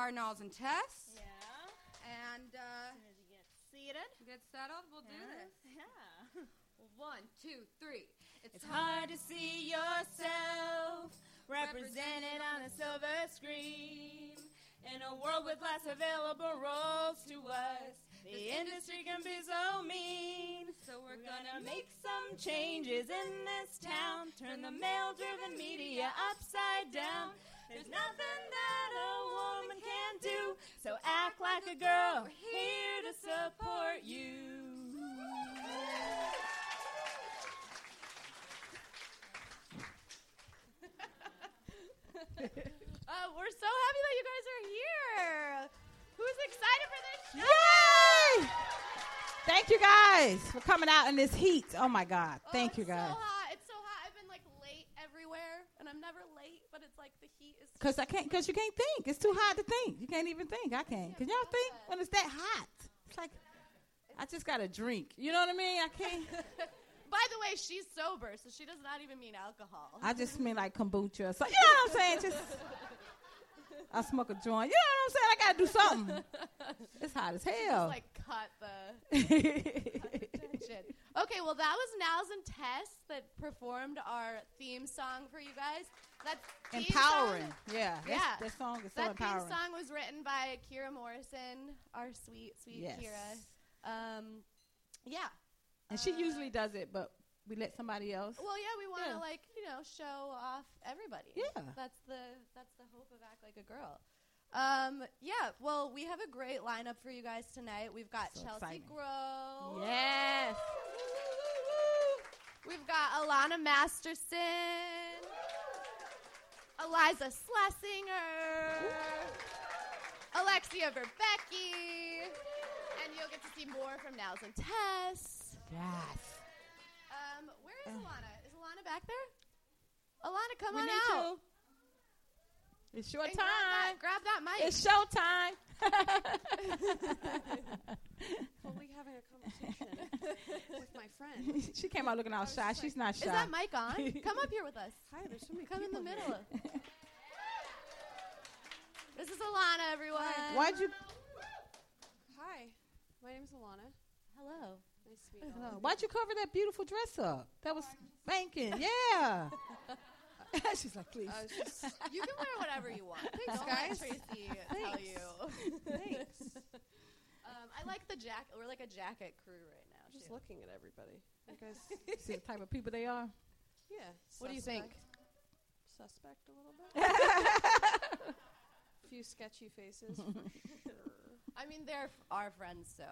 are Nals and Tess. Yeah. And As soon as you get seated. get settled, we'll do this. Yeah. 1, 2, 3. It's hard to see yourself represented on a silver screen. In a world with less available roles to us, the industry can be so mean. So we're Gonna make some changes in this town. Turn the male-driven media upside down. There's nothing that a woman can't do. So act like a girl. We're here to support you. We're so happy that you guys are here. Who's excited for this show? Yay! Thank you guys for coming out in this heat. Oh my God. Thank you guys. So hot. It's so hot. I've been like late everywhere, and I'm never late, but it's like the heat is. Because you can't think. It's too hot to think. You can't even think. I can't. Can y'all think when it's that hot? It's like, I just got a drink. You know what I mean? I can't. By the way, she's sober, so she does not even mean alcohol. I just mean like kombucha. So, you know what I'm saying? Just, I smoke a joint. You know what I'm saying? I got to do something. It's hot as hell. Just like cut the tension. Okay, well, that was Nals and Tess that performed our theme song for you guys. That theme Empowering. Song, Yeah. Yeah. That song is so that empowering. theme song was written by Kira Morrison, our sweet, sweet Yes. Kira. Yeah. And she usually does it, but we let somebody else. Well, yeah, we want to Yeah. show off everybody. Yeah. That's the hope of Act Like a Girl. Yeah. Well, we have a great lineup for you guys tonight. We've got So Chelsea exciting. Grow. Yes. We've got Alana Masterson, Eliza Schlesinger, Alexia Verbecki, and you'll get to see more from Nals and Tess. Yes. Where is Alana? Is Alana back there? Alana, come We on need out. you. It's your And time. grab that mic. It's showtime. Totally having a conversation with my friend. She came out looking all shy. She's not shy. Is that mic on? Come up here with us. Hi, there's so many Come in the people here. middle. This is Alana, everyone. Why'd you? Hi, my name's Alana. Hello. Nice to meet you all. Why'd you cover that beautiful dress up? That was spanking. Yeah. She's like, please. You can wear whatever you want. Thanks, Don't guys. let Tracy tell you. Thanks. I like the jacket. We're like a jacket crew right now. Just too. looking at everybody. You guys, See the type of people they are. yeah. What do you think? Suspect a little bit. A few sketchy faces. For sure. I mean, they're our friends, so.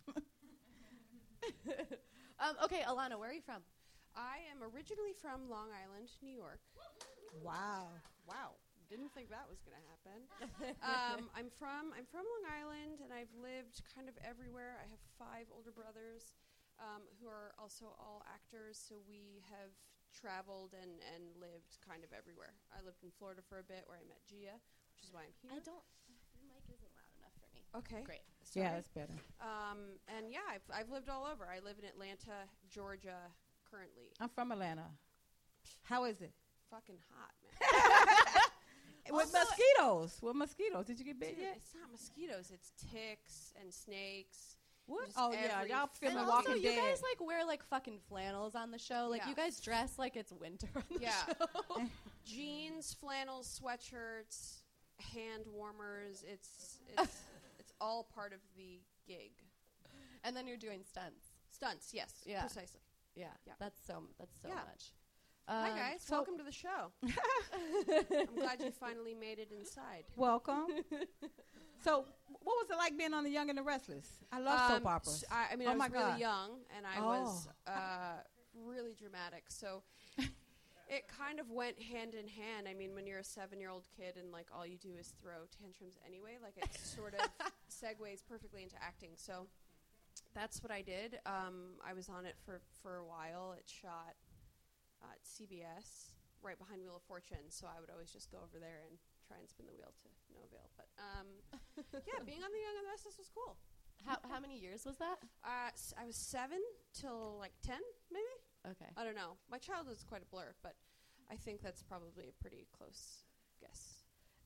Okay, Alana, where are you from? I am originally from Long Island, New York. Wow. Wow. Didn't think that was going to happen. I'm from Long Island, and I've lived kind of everywhere. I have 5 older brothers who are also all actors, so we have traveled and lived kind of everywhere. I lived in Florida for a bit, where I met Gia, which is why I'm here. Your mic isn't loud enough for me. Okay. Great. Sorry. Yeah, that's better. And yeah, I've lived all over. I live in Atlanta, Georgia, currently. I'm from Atlanta. How is it? Fucking hot, man. With mosquitoes. With mosquitoes. Did you get bit Dude, yet? it's not mosquitoes. It's ticks and snakes. What? Just Oh, yeah. every Y'all And filming also, Walking you Dead. guys like wear like fucking flannels on the show. Like Yeah. you guys dress like it's winter on the Yeah. show. Jeans, flannels, sweatshirts, hand warmers. It's all part of the gig. And then you're doing stunts. Stunts, yes, Yeah. precisely. Yeah. Yeah. That's so Yeah. much. Hi guys, so- welcome to the show. I'm glad you finally made it inside. Welcome. So, what was it like being on The Young and the Restless? I love soap operas. I mean, Oh I my was really God. young, and I Oh. was really dramatic. So it kind of went hand in hand. I mean, when you're a 7-year-old kid and like all you do is throw tantrums anyway, like it sort of segues perfectly into acting. So that's what I did. I was on it for a while. It shot at CBS right behind Wheel of Fortune, so I would always just go over there and try and spin the wheel to no avail. But yeah, being on The Young and the Restless was cool. How many years was that? I was 7 till like 10, maybe. Okay. I don't know. My childhood's quite a blur, but I think that's probably a pretty close guess.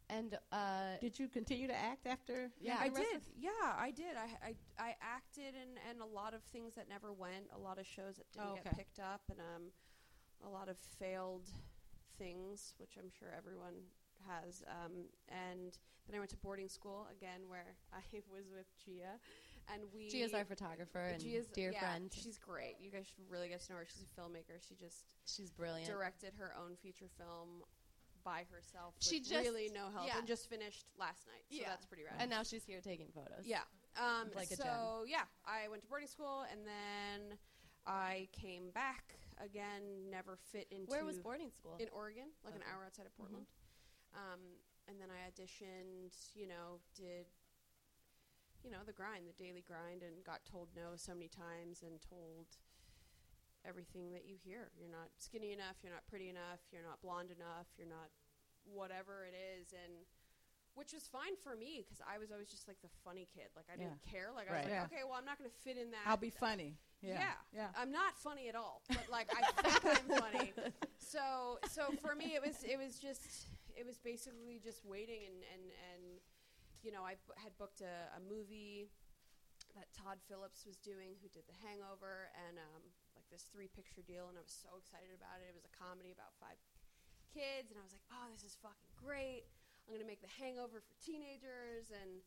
And Did you continue to act after? Yeah. I did. Yeah, I did. I acted in a lot of things that never went, a lot of shows that didn't get picked up, and a lot of failed things, which I'm sure everyone has. And then I went to boarding school again, where I was with Gia, and Gia's our photographer and dear friend. She's great. You guys should really get to know her. She's a filmmaker. She's brilliant. Directed her own feature film by herself She with just- really no help, yeah. and just finished last night. So Yeah. that's pretty rad. And now she's here taking photos. Yeah. Like a so yeah, I went to boarding school, and then I came back again. Never fit into. Where was boarding school? In Oregon, like an Okay. hour outside of Portland. And then I auditioned. Did the grind, the daily grind, and got told no so many times, and told everything that you hear. You're not skinny enough. You're not pretty enough. You're not blonde enough. You're not whatever it is, and. Which was fine for me, because I was always just like the funny kid. Like, I didn't care. Like, I was Right. like, Yeah. okay, well, I'm not going to fit in that. I'll be funny. Yeah. I'm not funny at all, but like I think I'm funny. So for me, it was basically just waiting, and I had booked a movie that Todd Phillips was doing, who did The Hangover, and like this 3-picture deal, and I was so excited about it. It was a comedy about 5 kids, and I was like, oh, this is fucking great. I'm going to make The Hangover for teenagers, and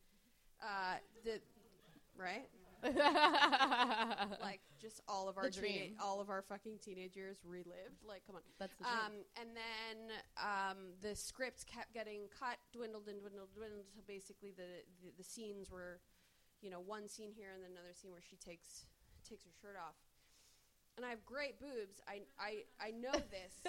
right? Like, just all of our The dream. all of our fucking teenagers relived. Like, come on. That's the dream. And then the script kept getting cut, dwindled, until basically the scenes were, one scene here and then another scene where she takes her shirt off. And I have great boobs. I know this.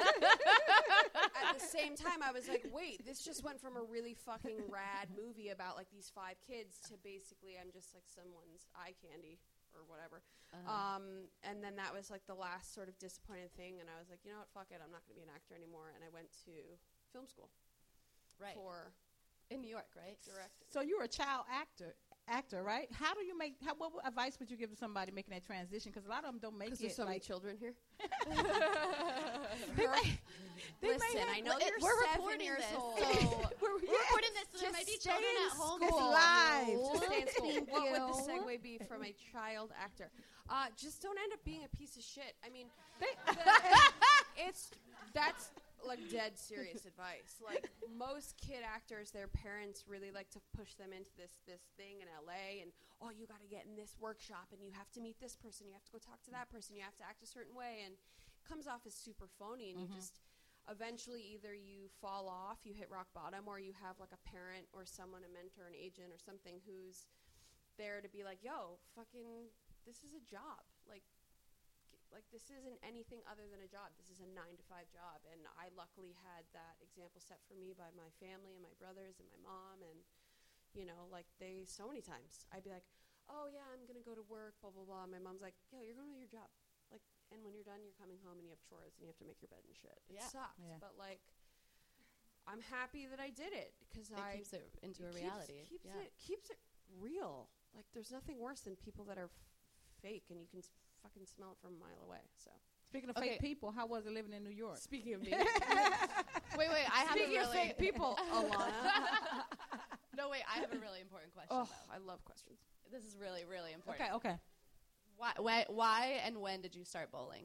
At the same time, I was like, wait, this just went from a really fucking rad movie about like these 5 kids to basically I'm just like someone's eye candy or whatever. And then that was like the last sort of disappointing thing. And I was like, you know what, fuck it. I'm not going to be an actor anymore. And I went to film school. Right. For in New York, right? directing. So you were a child actor, right? How do you what advice would you give to somebody making that transition? Because a lot of them don't make it. There's so many like, children here. they Listen, may have, I know you're we're 7 recording years this, old. so we're recording this, so there Just might be stay children in at home. It's school. live. Just stay in school. Thank What would the you. segue be from a child actor? Just don't end up being a piece of shit. I mean, that's like dead serious advice. Like most kid actors, their parents really like to push them into this thing in LA, and you got to get in this workshop, and you have to meet this person, you have to go talk to that person, you have to act a certain way, and it comes off as super phony, and you just eventually either you fall off, you hit rock bottom, or you have like a parent or someone, a mentor, an agent or something who's there to be like, yo, fucking, this is a job. Like this isn't anything other than a job. This is a 9-to-5 job. And I luckily had that example set for me by my family and my brothers and my mom. And, like so many times I'd be like, oh yeah, I'm going to go to work, blah, blah, blah. And my mom's like, yo, you're going to your job. Like, and when you're done, you're coming home and you have chores and you have to make your bed and shit. It sucked. Yeah. But like, I'm happy that I did it because It keeps it into a reality. Keeps it real. Like, there's nothing worse than people that are fake, and you can fucking smell it from a mile away. So, Speaking of fake people, how was it living in New York? speaking of me, Wait, I have a speaking of really fake people, Alana. No, wait, I have a really important question. Oh, though. I love questions. This is really, really important. Okay. Why and when did you start bowling?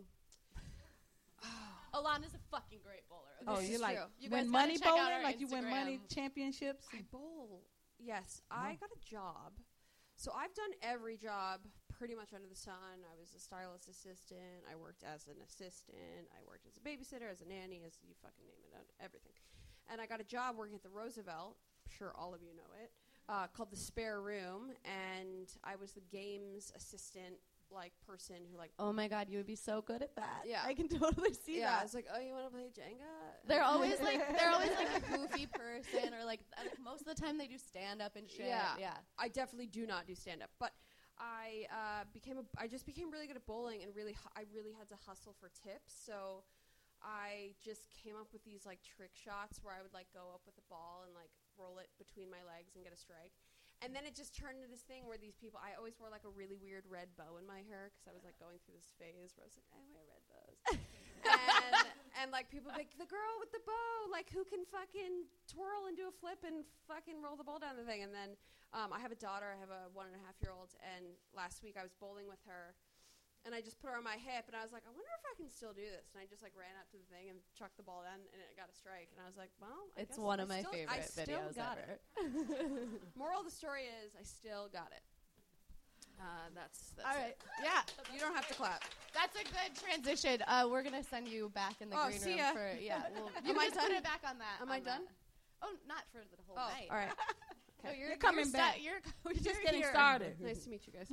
Alana's a fucking great bowler. Okay? Oh, This you is like true. You guys win gotta money check out bowling? our Like you win money Instagram. championships? I bowl. Yes, I got a job. So I've done every job pretty much under the sun. I was a stylist assistant. I worked as an assistant. I worked as a babysitter, as a nanny, as you fucking name it, everything. And I got a job working at the Roosevelt. I'm sure all of you know it. Called the Spare Room, and I was the games assistant, person who Oh my God, you would be so good at that. Yeah. I can totally see I that. was like, oh, you want to play Jenga? They're always like a goofy person, or like most of the time they do stand up and shit. Yeah. I definitely do not do stand up, but I just became really good at bowling, and I really had to hustle for tips. So I just came up with these trick shots where I would go up with the ball and roll it between my legs and get a strike. And then it just turned into this thing where these people, I always wore a really weird red bow in my hair because I was going through this phase where I was like, I wear red bows. And, like, people be like, the girl with the bow, like, who can fucking twirl and do a flip and fucking roll the ball down the thing? And then I have a daughter. I have a 1.5-year-old. And last week I was bowling with her. And I just put her on my hip. And I was like, I wonder if I can still do this. And I just, like, ran up to the thing and chucked the ball down. And it got a strike. And I was like, well, It's one of my favorite I still videos got ever. it. Moral of the story is I still got it. That's All right. it. Yeah. You don't have to clap. That's a good transition. We're going to send you back in the green see room ya. for, you Am I just done? put it back on that. Am I done? Oh, not for the whole Oh, night. all right. No, You're coming back. You're just getting here. started. Nice to meet you guys.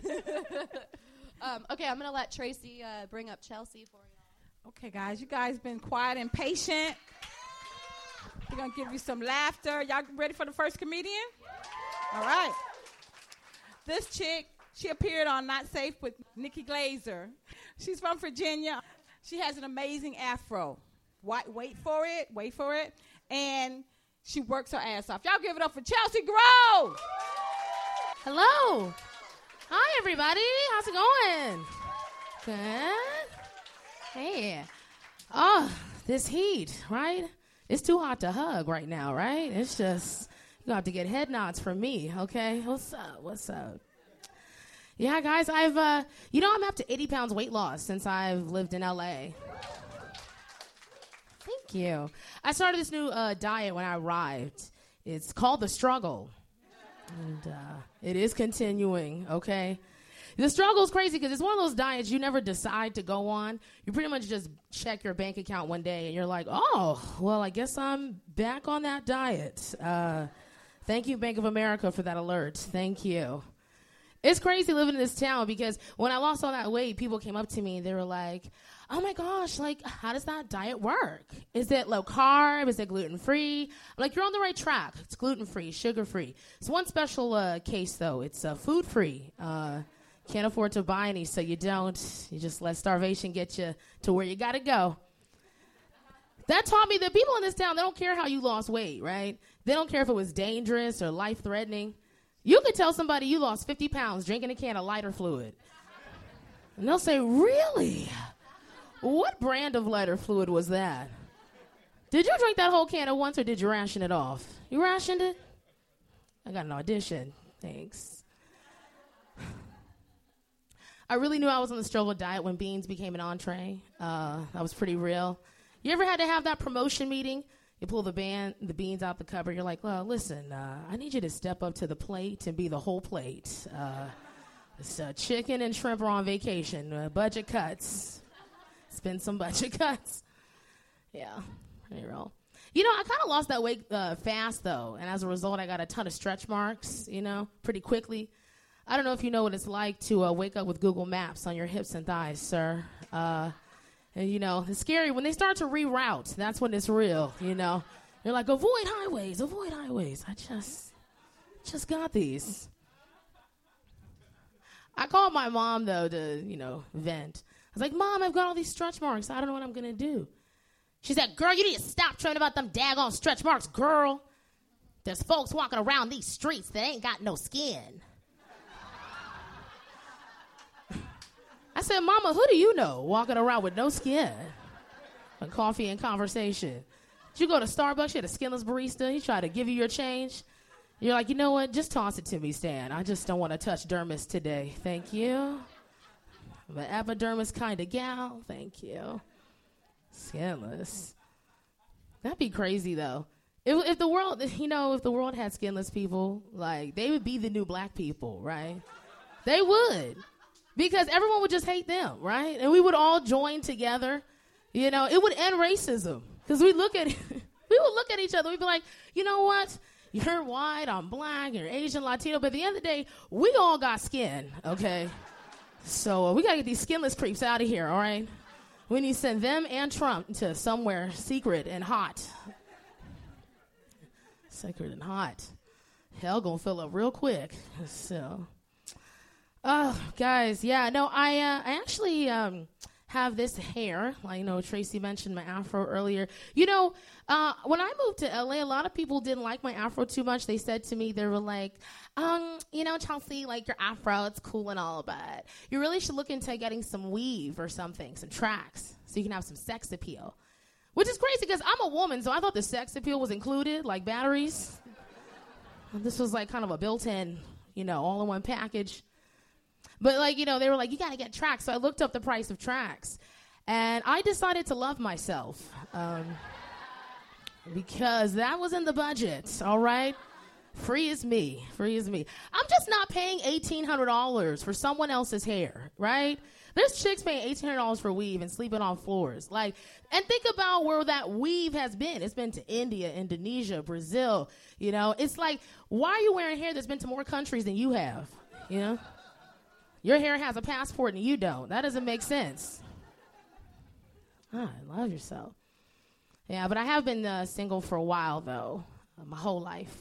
Okay, I'm going to let Tracy bring up Chelsea for you. Okay, guys, you guys been quiet and patient. We're going to give you some laughter. Y'all ready for the first comedian? All right. This chick, she appeared on Not Safe with Nikki Glazer. She's from Virginia. She has an amazing afro. Wait for it. And she works her ass off. Y'all give it up for Chelsea Grove. Hello. Hi, everybody. How's it going? Good. Hey. Oh, this heat, right? It's too hot to hug right now, right? It's just, you have to get head nods from me, okay? What's up? Yeah, guys, I'm up to 80 pounds weight loss since I've lived in L.A. Thank you. I started this new diet when I arrived. It's called The Struggle. And it is continuing, okay? The struggle is crazy because it's one of those diets you never decide to go on. You pretty much just check your bank account one day and you're like, oh, well, I guess I'm back on that diet. Thank you, Bank of America, for that alert. Thank you. It's crazy living in this town because when I lost all that weight, people came up to me and they were like, oh my gosh, like, how does that diet work? Is it low carb? Is it gluten-free? I'm like, you're on the right track. It's gluten-free, sugar-free. It's one special case, though. It's food-free. Can't afford to buy any, so you don't. You just let starvation get you to where you got to go. That taught me that people in this town, they don't care how you lost weight, right? They don't care if it was dangerous or life-threatening. You could tell somebody you lost 50 pounds drinking a can of lighter fluid. And they'll say, really? What brand of lighter fluid was that? Did you drink that whole can at once or did you ration it off? You rationed it? I got an audition. Thanks. I really knew I was on the struggle diet when beans became an entree. That was pretty real. You ever had to have that promotion meeting? You pull the beans out the cupboard. You're like, well, listen, I need you to step up to the plate and be the whole plate. It's chicken and shrimp are on vacation. Budget cuts. Spend some budget cuts. Yeah, pretty real. You know, I kind of lost that weight fast, though. And as a result, I got a ton of stretch marks, pretty quickly. I don't know if you know what it's like to wake up with Google Maps on your hips and thighs, sir. And, it's scary. When they start to reroute, that's when it's real, You're like, avoid highways. I just got these. I called my mom, though, to, vent. I was like, Mom, I've got all these stretch marks. I don't know what I'm going to do. She said, girl, you need to stop trying about them daggone stretch marks, girl. There's folks walking around these streets that ain't got no skin. I said, Mama, who do you know walking around with no skin? And coffee and conversation. Did you go to Starbucks, you had a skinless barista, he tried to give you your change? You're like, you know what, just toss it to me, Stan. I just don't want to touch dermis today. Thank you. I'm an epidermis kind of gal. Thank you. Skinless. That'd be crazy, though. If the world, if the world had skinless people, like, they would be the new black people, right? They would. Because everyone would just hate them, right? And we would all join together. It would end racism. Because we would look at each other. We'd be like, you know what? You're white, I'm black, you're Asian, Latino. But at the end of the day, we all got skin, okay? So we got to get these skinless creeps out of here, all right? We need to send them and Trump to somewhere secret and hot. Secret and hot. Hell gonna fill up real quick. So... Oh, guys, yeah, no, I actually have this hair. Like, Tracy mentioned my afro earlier. When I moved to L.A., a lot of people didn't like my afro too much. They said to me, they were like, Chelsea, like, your afro, it's cool and all, but you really should look into getting some weave or something, some tracks, so you can have some sex appeal. Which is crazy because I'm a woman, so I thought the sex appeal was included, like batteries. And this was like kind of a built-in, all-in-one package. But they were like, you got to get tracks. So I looked up the price of tracks. And I decided to love myself because that was in the budget, all right? Free as me. I'm just not paying $1,800 for someone else's hair, right? There's chicks paying $1,800 for weave and sleeping on floors. And think about where that weave has been. It's been to India, Indonesia, Brazil. It's like, why are you wearing hair that's been to more countries than you have? Your hair has a passport and you don't. That doesn't make sense. Love yourself. Yeah, but I have been single for a while, though, my whole life.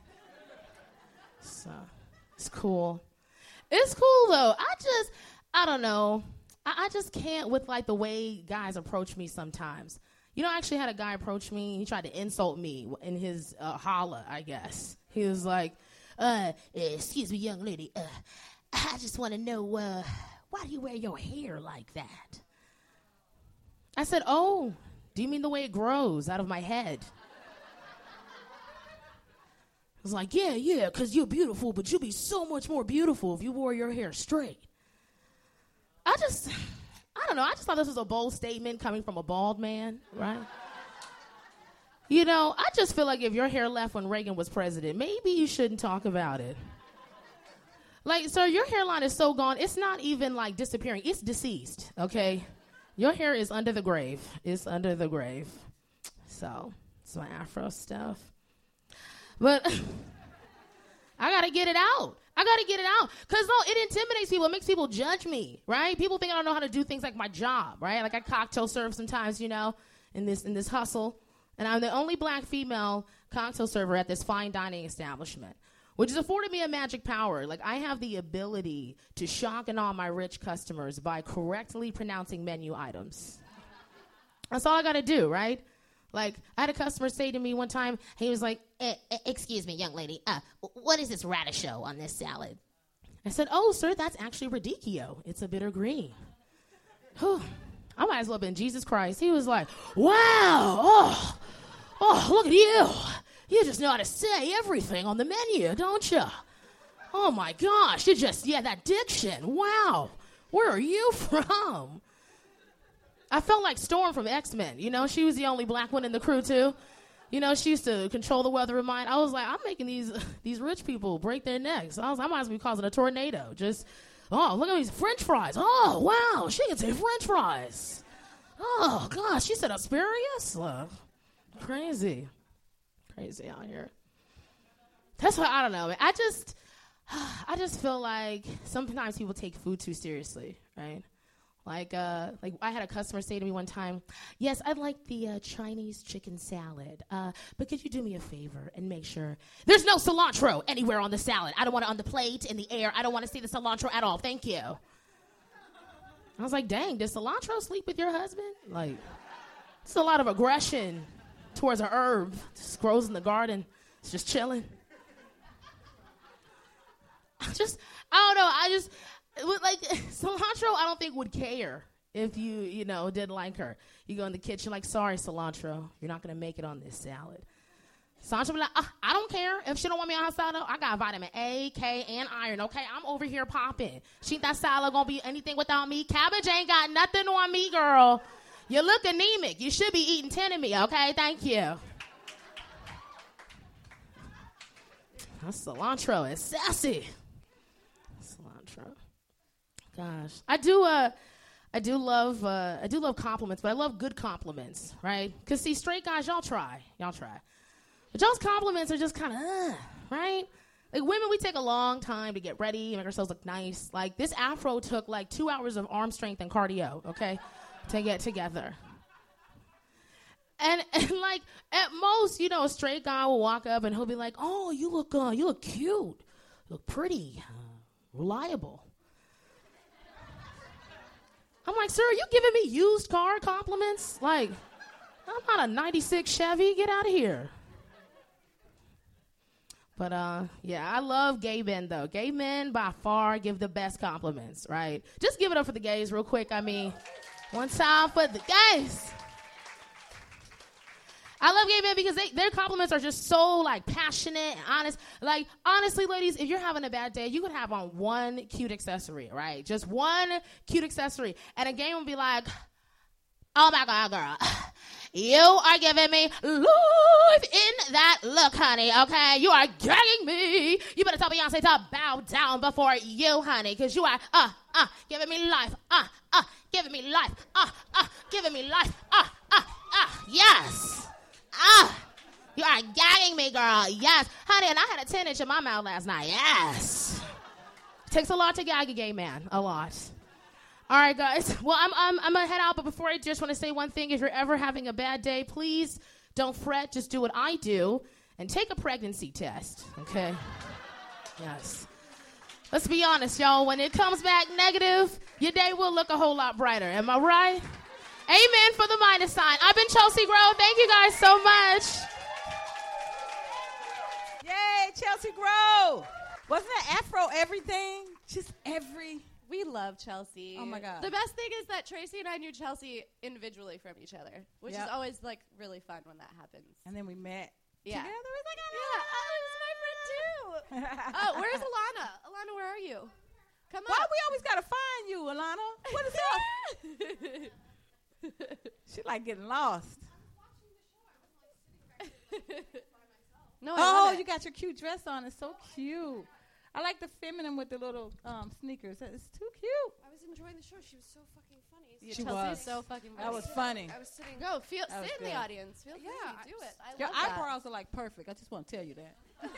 So it's cool. It's cool, though. I don't know. I just can't with, the way guys approach me sometimes. I actually had a guy approach me. He tried to insult me in his holla, I guess. He was like, excuse me, young lady. I just want to know, why do you wear your hair like that? I said, oh, do you mean the way it grows out of my head? I was like, yeah, because you're beautiful, but you'd be so much more beautiful if you wore your hair straight. I don't know. I just thought this was a bold statement coming from a bald man, right? I just feel like if your hair left when Reagan was president, maybe you shouldn't talk about it. Sir, your hairline is so gone, it's not even, disappearing. It's deceased, okay? Your hair is under the grave. It's under the grave. So, it's my afro stuff. But I got to get it out. Because, no, it intimidates people. It makes people judge me, right? People think I don't know how to do things like my job, right? I cocktail serve sometimes, in this hustle. And I'm the only black female cocktail server at this fine dining establishment, which has afforded me a magic power. I have the ability to shock and awe my rich customers by correctly pronouncing menu items. That's all I got to do, right? I had a customer say to me one time, he was like, excuse me, young lady, what is this radisho on this salad? I said, oh, sir, that's actually radicchio. It's a bitter green. Whew. I might as well have been Jesus Christ. He was like, wow, oh, look at you. You just know how to say everything on the menu, don't you? Oh, my gosh, that diction. Wow, where are you from? I felt like Storm from X-Men. She was the only black one in the crew, too. She used to control the weather of mine. I was like, I'm making these rich people break their necks. I might as well be causing a tornado. Look at these French fries. Oh, wow, she can say French fries. Oh, gosh, she said asparagus? Crazy out here. That's why, I don't know, man. I just feel like sometimes people take food too seriously, right? I had a customer say to me one time, yes, I'd like the Chinese chicken salad, but could you do me a favor and make sure there's no cilantro anywhere on the salad? I don't want it on the plate, in the air. I don't want to see the cilantro at all. Thank you. I was like, dang, does cilantro sleep with your husband? It's a lot of aggression towards a herb. Just grows in the garden. It's just chilling. I don't know. Cilantro, I don't think would care if you didn't like her. You go in the kitchen sorry, cilantro, you're not going to make it on this salad. Cilantro be like, I don't care. If she don't want me on her salad, I got vitamin A, K, and iron, okay? I'm over here popping. She think that salad going to be anything without me? Cabbage ain't got nothing on me, girl. You look anemic. You should be eating 10 of me, okay? Thank you. That cilantro is sassy. Cilantro. Gosh, I do love compliments, but I love good compliments, right? Because see, straight guys, y'all try, but y'all's compliments are just kind of, right? Women, we take a long time to get ready, make ourselves look nice. This afro took 2 hours of arm strength and cardio, okay, to get together. And at most, a straight guy will walk up and he'll be like, oh, you look cute, you look pretty, reliable. I'm like, sir, are you giving me used car compliments? I'm not a 96 Chevy. Get out of here. But, I love gay men, though. Gay men, by far, give the best compliments, right? Just give it up for the gays real quick. One time for the gays. I love gay men because their compliments are just so, like, passionate and honest. Like, honestly, ladies, if you're having a bad day, you could have on one cute accessory, right? Just one cute accessory. And a gay will be like, oh, my God, girl. You are giving me life in that look, honey, okay? You are gagging me. You better tell Beyonce to bow down before you, honey, because you are, giving me life, giving me life, giving me life, yes. You are gagging me, girl. Yes. Honey, and I had a 10-inch in my mouth last night. Yes. Takes a lot to gag a gay man. A lot. All right, guys. Well, I'm going to head out, but before I just want to say one thing. If you're ever having a bad day, please don't fret. Just do what I do and take a pregnancy test, okay? Yes. Let's be honest, y'all. When it comes back negative, your day will look a whole lot brighter. Am I right? Amen for the minus sign. I've been Chelsea Grove. Thank you guys so much. Yay, Chelsea Grove. Wasn't it Afro everything? Just every. We love Chelsea. Oh, my God. The best thing is that Tracy and I knew Chelsea individually from each other, which is always, like, really fun when that happens. And then we met. Yeah. Together. It was like, Oh, it was my friend, too. Oh, where's Alana? Alana, where are you? Come on. why we always got to find you, Alana? What is up? She like getting lost. No, I Oh, love it. you got your cute dress on. It's so cute. I like the feminine with the little sneakers. It's too cute. I was enjoying the show. She was so fucking funny. Yeah, She Chelsea's was. so fucking That was funny. funny. I was sitting. Go, sit That was in the good. audience. Feel free. Yeah, Do it. I Your love that. eyebrows are like perfect. I just want to tell you that.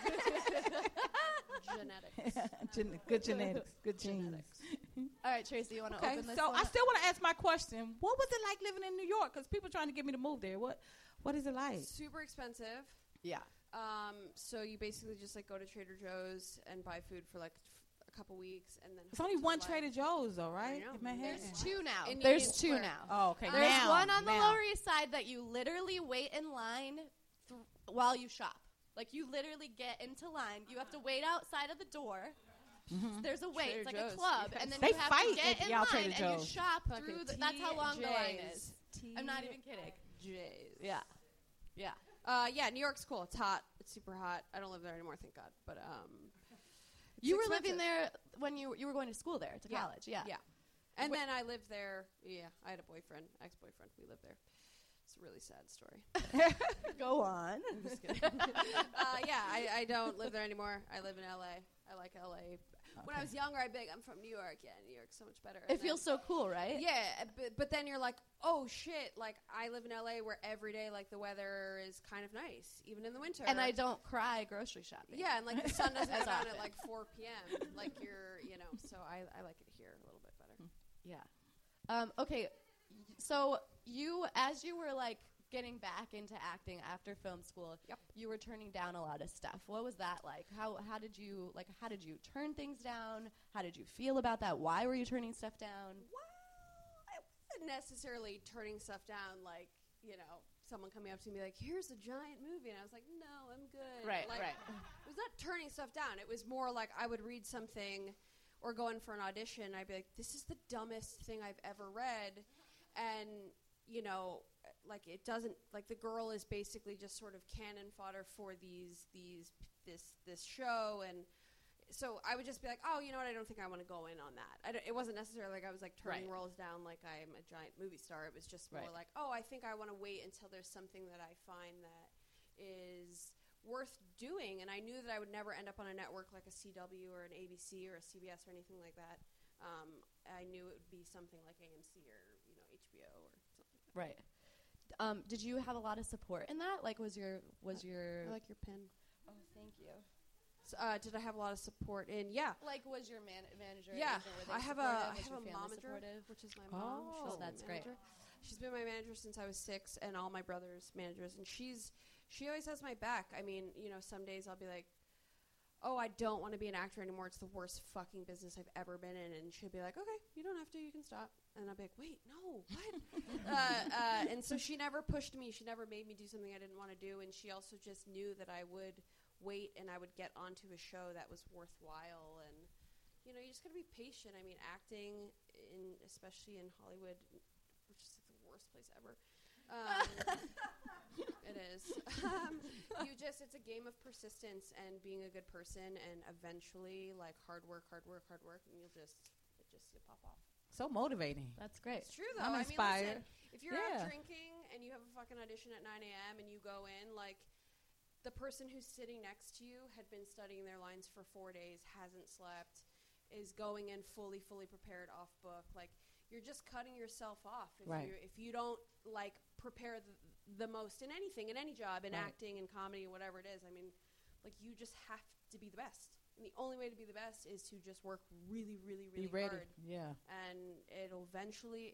Genetics. Good genetics. Good genes. All right, Tracy, you want to Okay, open this so one I up? still want to ask my question. What was it like living in New York? Because people trying to get me to move there. What is it like? Super expensive. Yeah. So you basically just like go to Trader Joe's and buy food for like a couple weeks, and then It's only hope to, one like- Trader Joe's, though, right? know. In Manhattan. There's two now. In There's Union two Square. now. Oh, okay. There's now, one on the now. Lower East Side that you literally wait in line while you shop. Like, you literally get into line. You have to wait outside of the door. Mhm. There's a wait. Trader It's like Joe's. a club. Yes. And then They you have fight to get at in y'all line Trader and you Joe's. shop through that's how long the line is. TJ's. I'm not even kidding. J's. Yeah. Yeah. Yeah, New York's cool. It's hot. It's super hot. I don't live there anymore, thank God. But it's You were expensive. living there when you were going to school there, to Yeah. college. Yeah. Yeah. And then I lived there. Yeah, I had a boyfriend, ex-boyfriend. We lived there. It's a really sad story. Go on. I'm just kidding. Yeah, I don't live there anymore. I live in LA. I like LA. When I was younger, I'd be like, I'm from New York. Yeah, New York's so much better. It feels so cool, right? Yeah, but then you're like, oh shit! Like I live in LA, where every day like the weather is kind of nice, even in the winter. And I don't cry grocery shopping. Yeah, and like the sun doesn't As go down often. at like 4 p.m. Like so I like it here a little bit better. Yeah. Okay. So as you were like getting back into acting after film school, Yep. you were turning down a lot of stuff. What was that like? How did you turn things down? How did you feel about that? Why were you turning stuff down? Well, I wasn't necessarily turning stuff down like, someone coming up to me like, here's a giant movie. And I was like, no, I'm good. Right. It was not turning stuff down. It was more like I would read something or go in for an audition. I'd be like, this is the dumbest thing I've ever read. And, like it doesn't, like the girl is basically just sort of cannon fodder for this show. And so I would just be like, oh, you know what? I don't think I want to go in on that. It wasn't necessarily like I was like turning Right. roles down like I'm a giant movie star. It was just more Right. like, oh, I think I want to wait until there's something that I find that is worth doing. And I knew that I would never end up on a network like a CW or an ABC or a CBS or anything like that. I knew it would be something like AMC or HBO or something like that. Right. Did you have a lot of support in that? Like, was your I like your pen. Oh, thank you. Did I have a lot of support in? Yeah. Like, was your manager? Yeah, agent, were they I have supportive? a Was your family momager, supportive? which is my mom. Oh. She's Oh, my that's great. manager. She's been my manager since I was 6, and all my brothers' managers. And she always has my back. I mean, some days I'll be like, oh, I don't want to be an actor anymore. It's the worst fucking business I've ever been in. And she'll be like, okay, you don't have to. You can stop. And I'll be like, wait, no, what? And so she never pushed me. She never made me do something I didn't want to do. And she also just knew that I would wait and I would get onto a show that was worthwhile. And, you just got to be patient. I mean, acting, especially in Hollywood, which is like the worst place ever, It is. It's a game of persistence and being a good person, and eventually, like, hard work, and you'll pop off. So motivating. That's great. It's true, though. I'm inspired. I mean, listen, if you're out drinking and you have a fucking audition at 9 a.m. and you go in, like, the person who's sitting next to you had been studying their lines for 4 days, hasn't slept, is going in fully prepared off book. Like, you're just cutting yourself off if you don't, like, prepare the most in anything, in any job, in acting, in comedy, whatever it is. I mean, like, you just have to be the best. And the only way to be the best is to just work really, really, really hard. Yeah. And it'll eventually,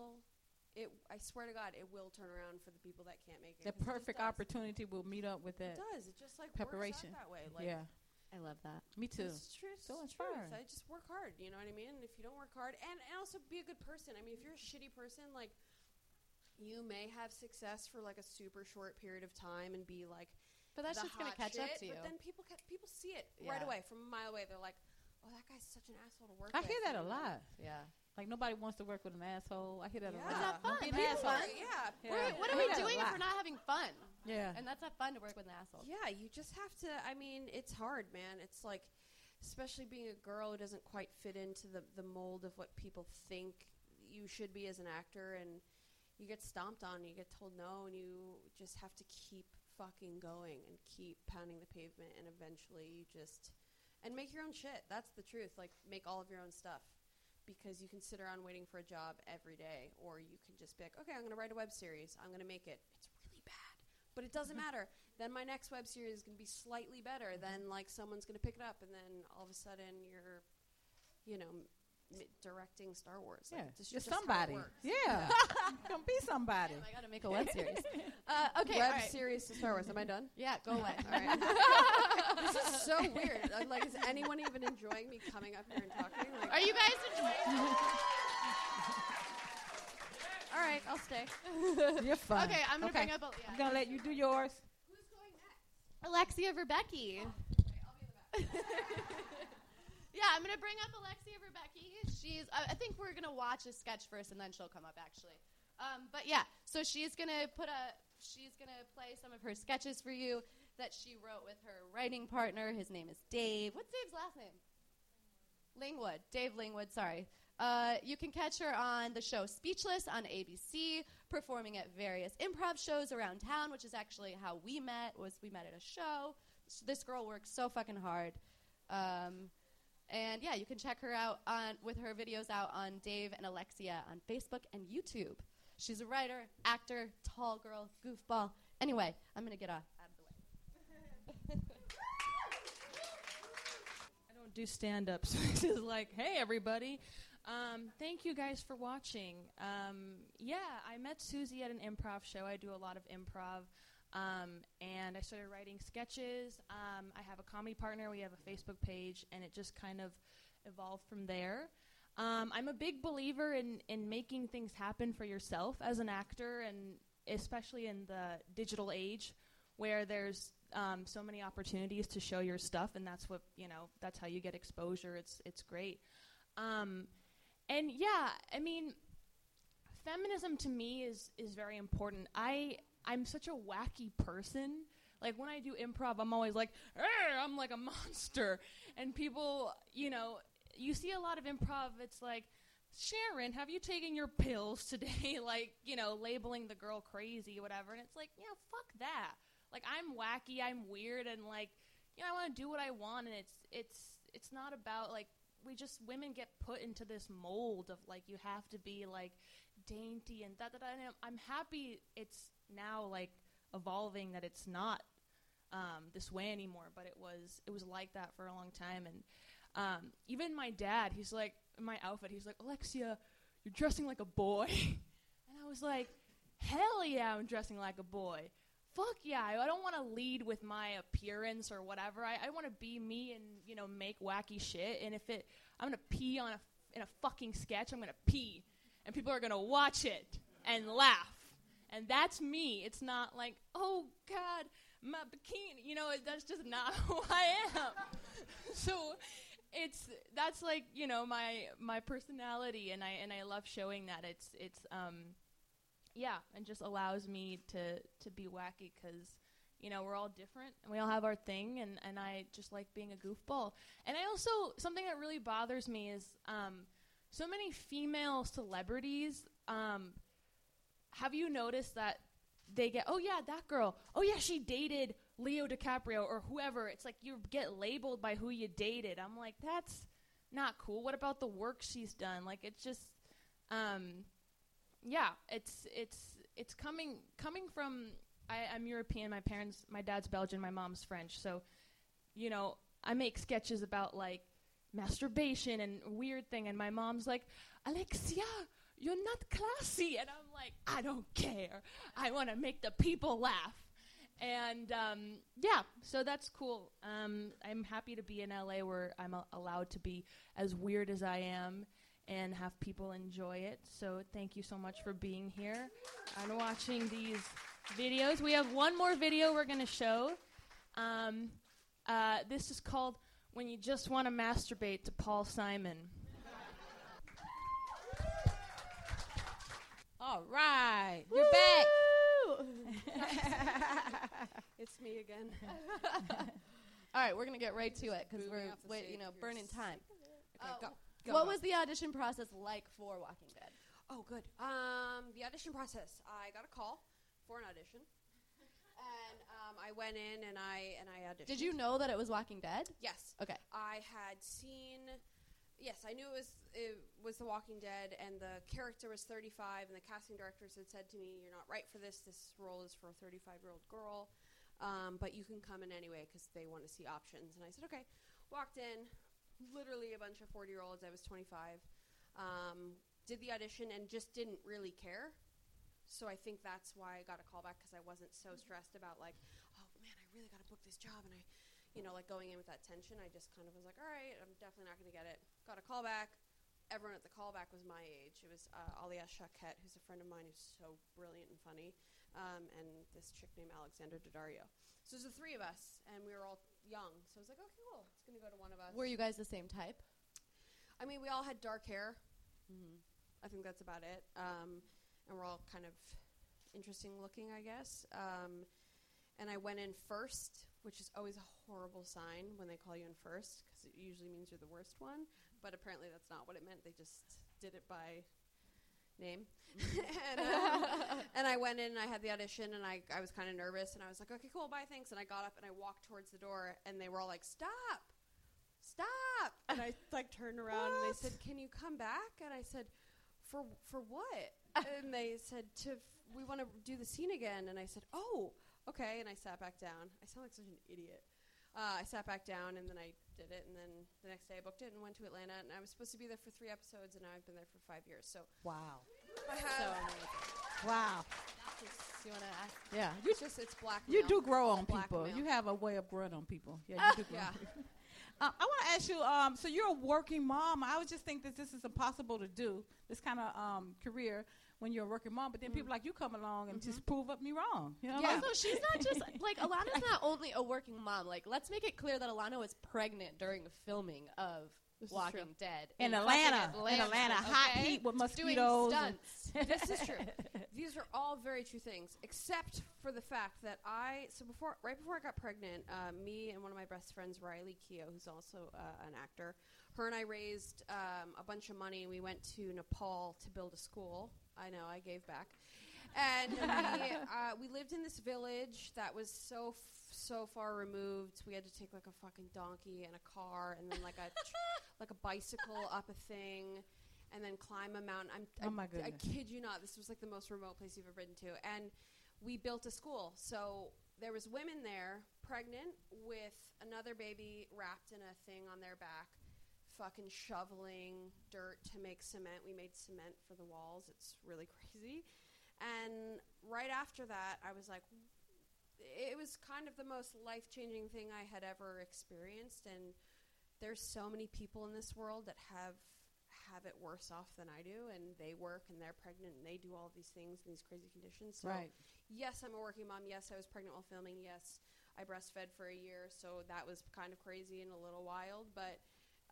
I swear to God, it will turn around for the people that can't make it. The perfect opportunity will meet up with that. It does. It just, like, preparation. works out that way. Like, Yeah. I love that. Me too. It's true. So It's inspiring. truth. I just work hard. You know what I mean? And if you don't work hard, and also be a good person. I mean, if you're a shitty person, like, you may have success for, like, a super short period of time and be like, But that's the just going to hot catch up shit, to you. But then people see it right Yeah. away, from a mile away. They're like, "Oh, that guy's such an asshole to work I with." hear that a you know? lot. Yeah. Like, nobody wants to work with an asshole. I hear that a Yeah. lot. It's not Don't fun. be an People asshole. want- Yeah. What I are hear we that a doing if lot. we're not having fun? Yeah. And that's not fun to work with an asshole. Yeah, you just have to. I mean, it's hard, man. It's like, especially being a girl who doesn't quite fit into the mold of what people think you should be as an actor, and you get stomped on, you get told no, and you just have to keep fucking going and keep pounding the pavement, and eventually you just and make your own shit. That's the truth. Like, make all of your own stuff, because you can sit around waiting for a job every day, or you can just be like, okay, I'm going to write a web series. I'm going to make it. It's really bad, but it doesn't matter. Then my next web series is going to be slightly better. Then, like, someone's going to pick it up, and then all of a sudden you're, directing Star Wars. Like, Yeah. this is You're just how it somebody. works. Yeah. You're going to be somebody. Damn, I got to make a web series. Okay, Web all right. series to Star Wars. Am I done? Yeah, go away. All right. This is so weird. I'm like, is anyone even enjoying me coming up here and talking? Like, Are you guys enjoying it? all right, I'll stay. You're fun. Okay, I'm going to bring up I'm going to let you do yours. Who's going next? Alexia Verbecki. Okay, I'll be in the back. Yeah, I'm going to bring up Alexia Verbecki. I think we're going to watch a sketch first, and then she'll come up, actually. But yeah, so she's going to play some of her sketches for you that she wrote with her writing partner. His name is Dave. What's Dave's last name? Lingwood. Dave Lingwood, sorry. You can catch her on the show Speechless on ABC, performing at various improv shows around town, which is actually how we met at a show. This girl works so fucking hard. And yeah, you can check her out with her videos out on Dave and Alexia on Facebook and YouTube. She's a writer, actor, tall girl, goofball. Anyway, I'm going to get out of the way. I don't do stand-up, so it's just like, hey, everybody. Thank you guys for watching. Yeah, I met Susie at an improv show. I do a lot of improv, and I started writing sketches. I have a comedy partner. We have a Facebook page, and it just kind of evolved from there. I'm a big believer in making things happen for yourself as an actor, and especially in the digital age where there's so many opportunities to show your stuff, and that's what, that's how you get exposure. It's great. And yeah, I mean, feminism to me is very important. I'm such a wacky person. Like, when I do improv, I'm always like, I'm like a monster. And people, you see a lot of improv, it's like, Sharon, have you taken your pills today? Like, labeling the girl crazy, whatever. And it's like, fuck that. Like, I'm wacky, I'm weird, and like, I want to do what I want, and it's not about, like, women get put into this mold of, like, you have to be, like, dainty and da-da-da, and I'm happy it's now, like, evolving, that it's not this way anymore, but it was like that for a long time. And even my dad, he's like, in my outfit, he's like, Alexia, you're dressing like a boy. And I was like, hell yeah, I'm dressing like a boy. Fuck yeah, I don't want to lead with my appearance or whatever. I want to be me and, make wacky shit. And if I'm going to pee in a fucking sketch, I'm going to pee. And people are going to watch it and laugh. And that's me. It's not like, oh, God, my bikini. That's just not who I am. So that's like, my personality. And I love showing that. and just allows me to be wacky because, you know, we're all different and we all have our thing, and I just like being a goofball. And I also, something that really bothers me is so many female celebrities, have you noticed that they get, oh yeah, that girl, oh yeah, she dated Leo DiCaprio or whoever. It's like you get labeled by who you dated. I'm like, that's not cool. What about the work she's done? Like, it's just, it's coming from, I'm European, my dad's Belgian, my mom's French. So, you know, I make sketches about like masturbation and weird thing. And my mom's like, Alexia, you're not classy. And I'm like, I don't care. I want to make the people laugh. And, so that's cool. I'm happy to be in LA where I'm allowed to be as weird as I am and have people enjoy it. So thank you so much for being here and watching these videos. We have one more video we're going to show. This is called When You Just Want to Masturbate to Paul Simon. All right. You're back. It's me again. All right, we're going to get right to it because we're burning time. Okay, go. What was the audition process like for Walking Dead? Oh, good. The audition process. I got a call for an audition, and I went in and I auditioned. Did you know that it was Walking Dead? Yes. Okay. I had seen. Yes, I knew it was The Walking Dead, and the character was 35, and the casting directors had said to me, "You're not right for this. This role is for a 35-year-old girl, but you can come in anyway because they want to see options." And I said, "Okay." Walked in, literally a bunch of 40-year-olds. I was 25. Did the audition and just didn't really care. So I think that's why I got a call back, because I wasn't so stressed about like, oh man, I really got to book this job, and I. Like going in with that tension, I just kind of was like, all right, I'm definitely not going to get it. Got a call back. Everyone at the callback was my age. It was Alia Shawkat, who's a friend of mine who's so brilliant and funny, and this chick named Alexandra Daddario. So there's the three of us, and we were all young. So I was like, okay, cool. It's going to go to one of us. Were you guys the same type? I mean, we all had dark hair. Mm-hmm. I think that's about it. And we're all kind of interesting looking, I guess. And I went in first, which is always a horrible sign when they call you in first, because it usually means you're the worst one. But apparently that's not what it meant. They just did it by name. And I went in and I had the audition, and I was kind of nervous, and I was like, okay, cool, bye, thanks. And I got up and I walked towards the door, and they were all like, stop. And I like turned around and they said, can you come back? And I said, for what? And they said, we want to do the scene again. And I said, oh, okay. And I sat back down. I sound like such an idiot. I sat back down, and then I did it, and then the next day I booked it and went to Atlanta, and I was supposed to be there for 3 episodes, and now I've been there for 5 years. So Wow. I have. Wow. You want to ask? Yeah. It's black. You do grow on Blackmail. people. You have a way of growing on people. Yeah, you do grow Yeah. on people. I want to ask you, so you're a working mom. I would just think that this is impossible to do, this kind of career, when you're a working mom. But then people like you come along and just prove me wrong. You know? Yeah. Also, she's not just, like, Alana's not only a working mom. Like, let's make it clear that Alana was pregnant during filming of Walking Dead. In Atlanta. Hot okay? heat with Doing mosquitoes. stunts. This is true. These are all very true things, except for the fact that right before I got pregnant, me and one of my best friends, Riley Keough, who's also an actor, her and I raised a bunch of money. We went to Nepal to build a school. I know, I gave back. And we lived in this village that was so far removed. We had to take like a fucking donkey and a car, and then like a bicycle up a thing, and then climb a mountain. Oh my goodness. I kid you not, this was like the most remote place you've ever been to. And we built a school. So there was women there, pregnant, with another baby wrapped in a thing on their back, fucking shoveling dirt to make cement. We made cement for the walls. It's really crazy. And right after that, I was like, it was kind of the most life-changing thing I had ever experienced. And there's so many people in this world that have it worse off than I do, and they work and they're pregnant and they do all of these things in these crazy conditions. So Right. Yes, I'm a working mom. Yes, I was pregnant while filming. Yes, I breastfed for a year, so that was kind of crazy and a little wild. But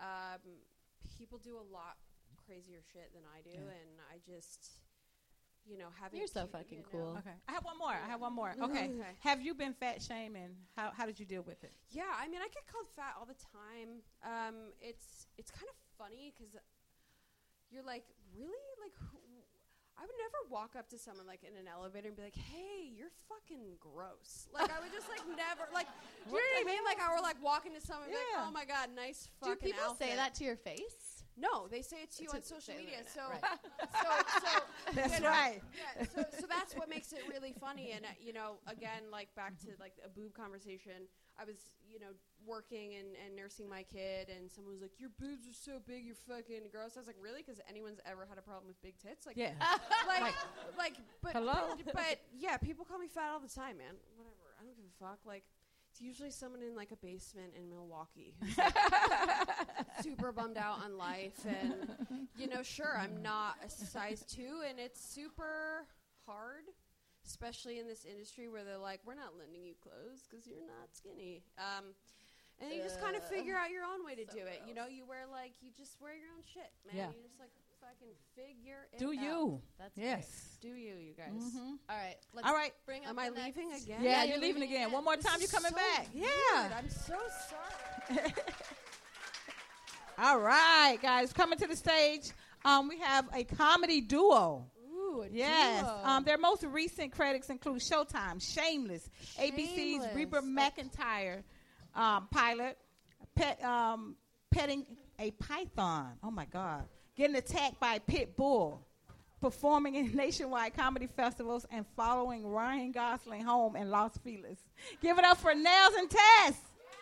people do a lot crazier shit than I do, and I just, having. You're so a kid, fucking cool. Okay. I have one more. Okay. Okay. Have you been fat shamed, and how did you deal with it? Yeah, I mean, I get called fat all the time. It's kind of funny because you're like, really? Like, I would never walk up to someone like in an elevator and be like, "Hey, you're fucking gross." Like, I would just like never like. Do you know what I mean? Like, I would like walking to someone and be like, Yeah. "Oh my god, nice Do fucking people outfit." say that to your face? No, they say it to you on To social say the media. internet, So, right. so That's you know, right. Yeah, so that's what makes it really funny. And again, like back to like a boob conversation. I was, working and nursing my kid, and someone was like, "Your boobs are so big, you're fucking gross." I was like, "Really?" Because anyone's ever had a problem with big tits? Like, Yeah. but Hello? But yeah, people call me fat all the time, man. Whatever, I don't give a fuck. Like, it's usually someone in like a basement in Milwaukee who's like, super bummed out on life, and sure, I'm not a size 2, and it's super hard. Especially in this industry where they're like, we're not lending you clothes because you're not skinny. And you just kind of figure out your own way to do it. You just wear your own shit, man. Yeah. You just like fucking figure it Do out. you? That's Yes. Do you guys? Mhm. All right. Let's All right. bring up Am I the next- leaving again? Yeah, you're you're leaving leaving again. again. One more time, This you're is coming so back. weird. Yeah. I'm so sorry. All right, guys, coming to the stage. We have a comedy duo. Ooh, a Yes. duo. Their most recent credits include Showtime, Shameless, ABC's Shameless. Reba McEntire pilot, petting a python. Oh, my God. Getting attacked by a pit bull. Performing in nationwide comedy festivals and following Ryan Gosling home in Los Feliz. Give it up for Nels and Tess.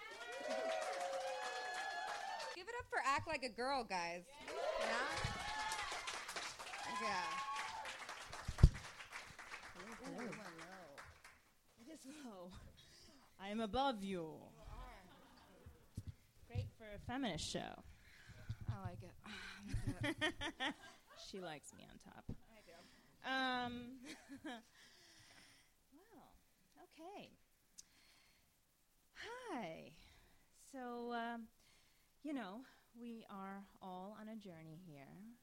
Give it up for Act Like a Girl, guys. Yeah. It is low. I am above you. Great for a feminist show. I like it. She likes me on top. I do. Well, okay. Hi. So, we are all on a journey here.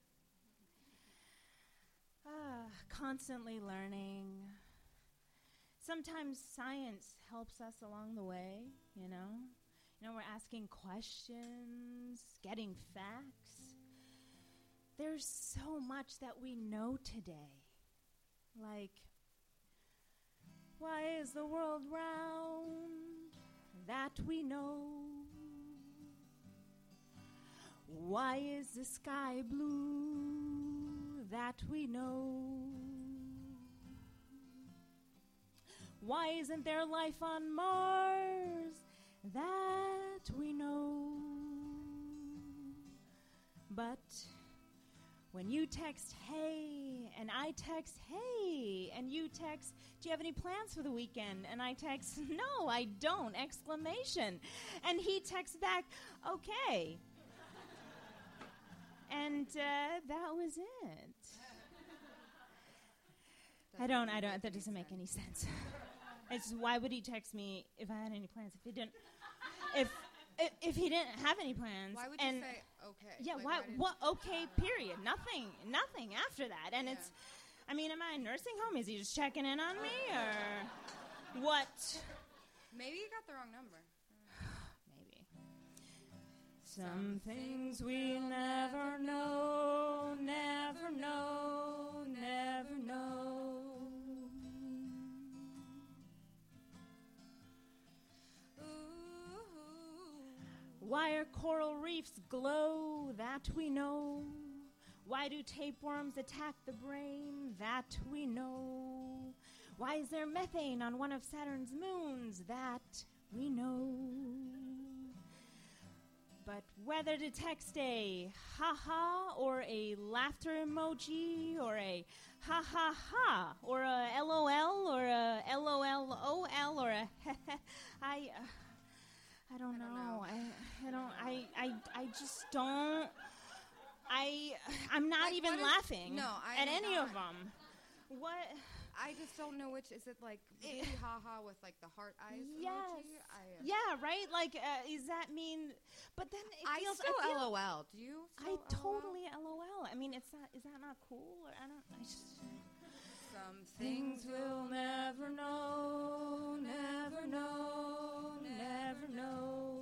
Constantly learning. Sometimes science helps us along the way, we're asking questions, getting facts. There's so much that we know today. Like, why is the world round? That we know. Why is the sky blue? That we know. Why isn't there life on Mars? That we know. But when you text hey and I text hey and you text do you have any plans for the weekend and I text no I don't exclamation and he texts back okay and that was it. I don't that doesn't make any sense. It's why would he text me if I had any plans if he didn't if he didn't have any plans? Why would you and say okay? yeah, Like, why? didn't- What? Okay, period. Nothing after that. And it's, I mean, am I a nursing home? Is he just checking in on me or what? Maybe you got the wrong number. Maybe. Some things we never know, never know, never know. Why are coral reefs glow? That we know. Why do tapeworms attack the brain? That we know. Why is there methane on one of Saturn's moons? That we know. But whether to text a ha-ha or a laughter emoji or a ha-ha-ha or a LOL or a LOLOL or a I don't know. I just don't. I'm not Like, even what is- laughing No, I at am any not. of them. What? I just don't know which. Is it like baby haha with like the heart eyes Yes. emoji? Yeah, right? Like, does that mean? But then it I feels. still I feel, LOL. Do you? I still LOL? totally LOL. I mean, is that not cool? Or I just. Some things we'll never know, never know, never know.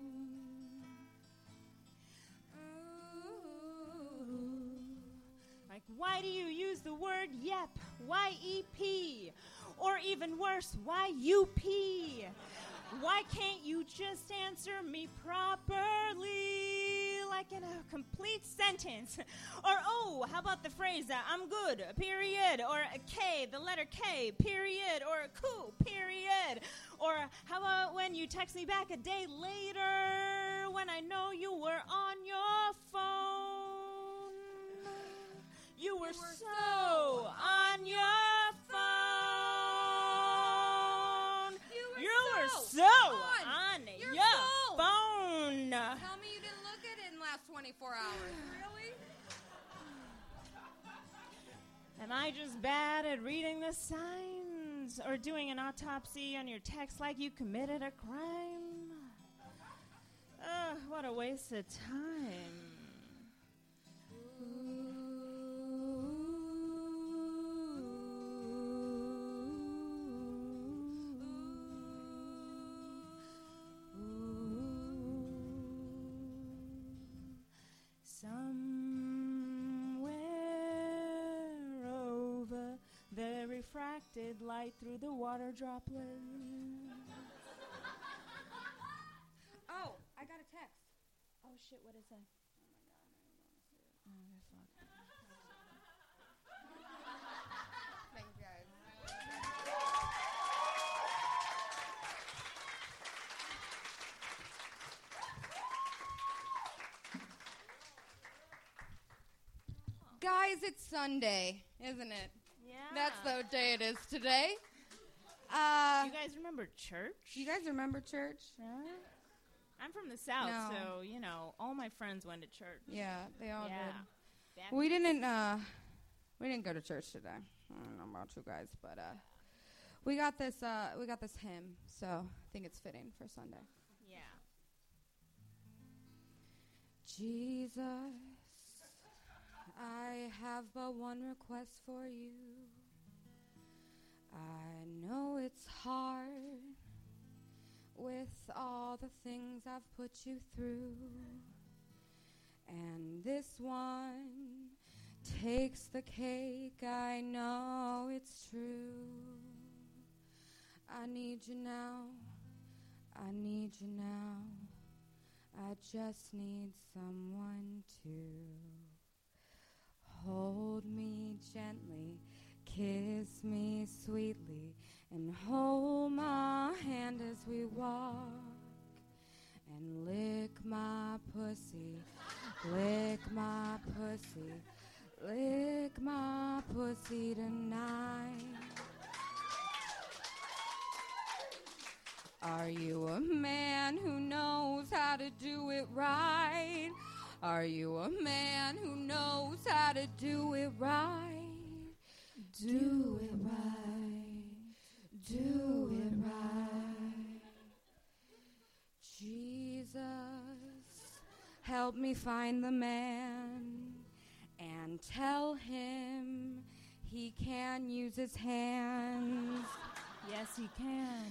Like, why do you use the word yep? Y-E-P. Or even worse, Y-U-P. Why can't you just answer me properly, like in a complete sentence? Or, oh, how about the phrase, I'm good, period, or a K, the letter K, period, or cool, period. Or how about when you text me back a day later when I know you were on your phone? You were so on your phone. You were so on your phone. Tell me you didn't look at it in the last 24 hours. Really? Am I just bad at reading the signs or doing an autopsy on your text like you committed a crime? Ugh, what a waste of time. Somewhere over the refracted light through the water droplet. Oh, I got a text. Oh shit, what is that? Thanks, guys. Guys, it's Sunday, isn't it? Yeah. That's the day it is today. You guys remember church? Do you guys remember church? I'm from the South, No. so, you know, all my friends went to church. Yeah, they all Yeah. did. Back We didn't go to church today. I don't know about you guys, but we got this hymn, so I think it's fitting for Sunday. Yeah. Jesus, I have but one request for you. I know it's hard with all the things I've put you through, and this one takes the cake. I know it's true. I need you now. I need you now. I just need someone to hold me gently, kiss me sweetly, and hold my hand as we walk, and lick my pussy, lick my pussy, lick my pussy tonight. Are you a man who knows how to do it right? Are you a man who knows how to do it right? Do it right. Do it right. Jesus, help me find the man and tell him he can use his hands. Yes, he can.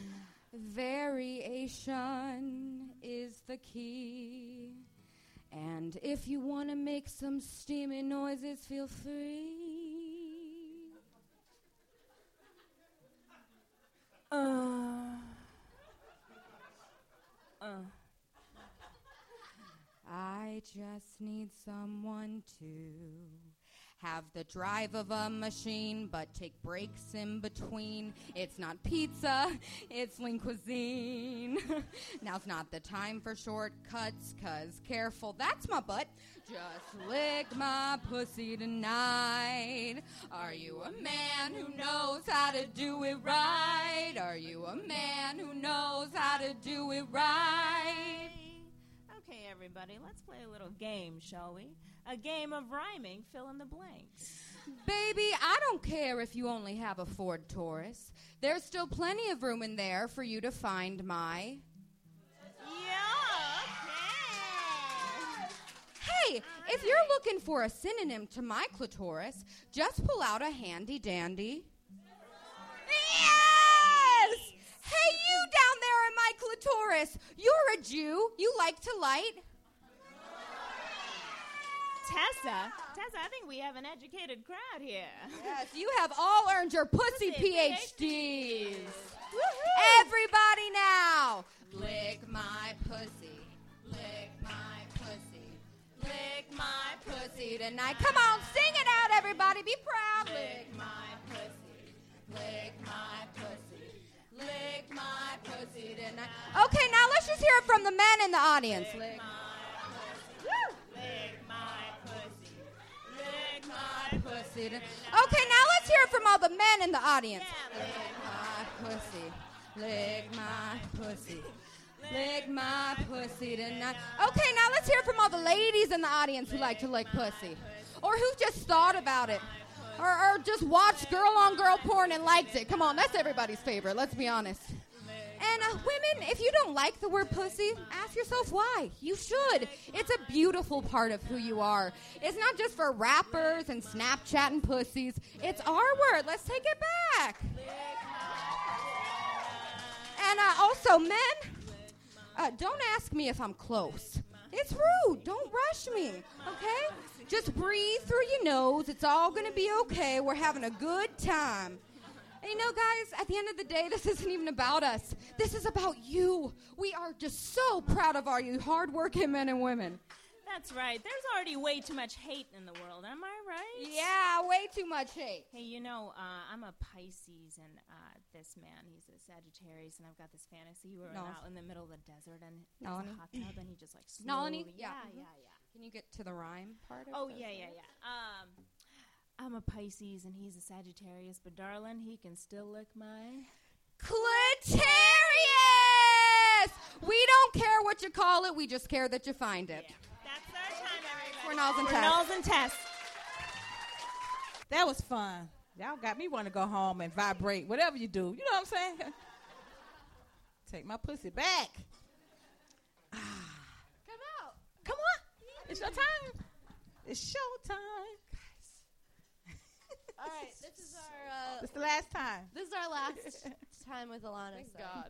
Variation is the key. And if you want to make some steamy noises, feel free. I just need someone to have the drive of a machine, but take breaks in between. It's not pizza, it's lean cuisine. Now's not the time for shortcuts, 'cause careful, that's my butt. Just lick my pussy tonight. Are you a man who knows how to do it right? Are you a man who knows how to do it right? Okay, everybody, let's play a little game, shall we? A game of rhyming, fill in the blanks. Baby, I don't care if you only have a Ford Taurus. There's still plenty of room in there for you to find my... Yeah, okay. Hey, if If you're looking for a synonym to my clitoris, just pull out a handy dandy. Yes! Hey, you down there in my clitoris. You're a Jew. You like to light. Tessa, I think we have an educated crowd here. Yes, you have all earned your pussy PhDs. Everybody now. Lick my pussy. Lick my pussy. Lick my pussy tonight. Come on, sing it out, everybody. Be proud. Lick my pussy. Lick my pussy. Lick my pussy tonight. Okay, now let's just hear it from the men in the audience. Lick my pussy. Okay, now let's hear it from all the men in the audience. Lick my pussy. Lick my pussy. Lick my pussy tonight. Okay, now let's hear it from all the ladies in the audience who like to lick pussy. Or who just thought about it. Or just watched girl-on-girl porn and liked it. Come on, that's everybody's favorite, let's be honest. And women, if you don't like the word pussy, ask yourself why. You should. It's a beautiful part of who you are. It's not just for rappers and Snapchatting pussies. It's our word. Let's take it back. And also, men, don't ask me if I'm close. It's rude. Don't rush me, okay? Just breathe through your nose. It's all going to be okay. We're having a good time. And you know, guys, at the end of the day, this isn't even about us. This is about you. We are just so proud of all you hardworking men and women. That's right. There's already way too much hate in the world. Am I right? Yeah, way too much hate. Hey, I'm a Pisces, and this man, he's a Sagittarius, and I've got this fantasy where we're out in the middle of the desert, and there's a hot tub, and he just, like, slowly... Yeah. Can you get to the rhyme part of it? Yeah. I'm a Pisces, and he's a Sagittarius, but, darling, he can still lick my... Clitorius! We don't care what you call it. We just care that you find it. Yeah. That's our time, everybody. For Nalls and For Tess. Nalls and Tess. That was fun. Y'all got me want to go home and vibrate, whatever you do. You know what I'm saying? Take my pussy back. Come out. Come on. It's your time. It's show time. All right, this is our It's the last time. this is our last time with Alana. Thank so. God.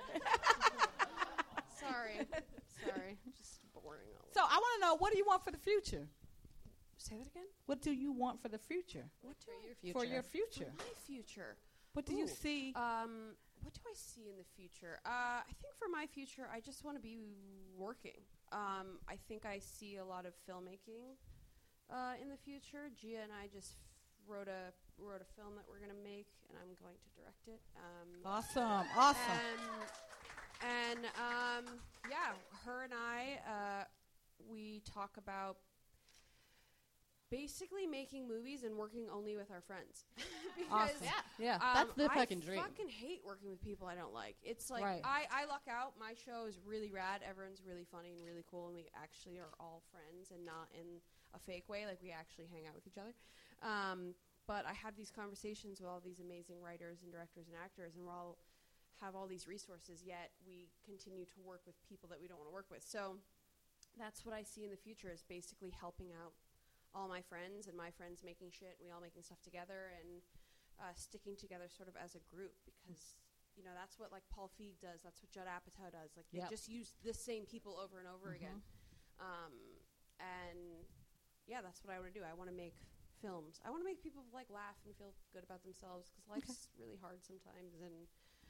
Sorry. Just boring. So I want to know, what do you want for the future? Say that again? What do you want for the future? What do For your future. my future? What do you Ooh. see? What do I see in the future? I think for my future, I just want to be working. I think I see a lot of filmmaking in the future. Gia and I just wrote a film that we're going to make, and I'm going to direct it. Awesome. And yeah, her and I, we talk about basically making movies and working only with our friends. Because, Awesome. Yeah. That's the fucking dream. I fucking hate working with people I don't like. It's like, Right. I luck out. My show is really rad. Everyone's really funny and really cool, and we actually are all friends and not in a fake way. Like, we actually hang out with each other. But I have these conversations with all these amazing writers and directors and actors, and we all have all these resources, yet we continue to work with people that we don't want to work with. So that's what I see in the future, is basically helping out all my friends and my friends making shit, and we all making stuff together and sticking together sort of as a group, because that's what, like, Paul Feig does. That's what Judd Apatow does. Like, they just use the same people over and over again. And yeah, that's what I want to do. I want to make films. I want to make people like laugh and feel good about themselves, because life's really hard sometimes, and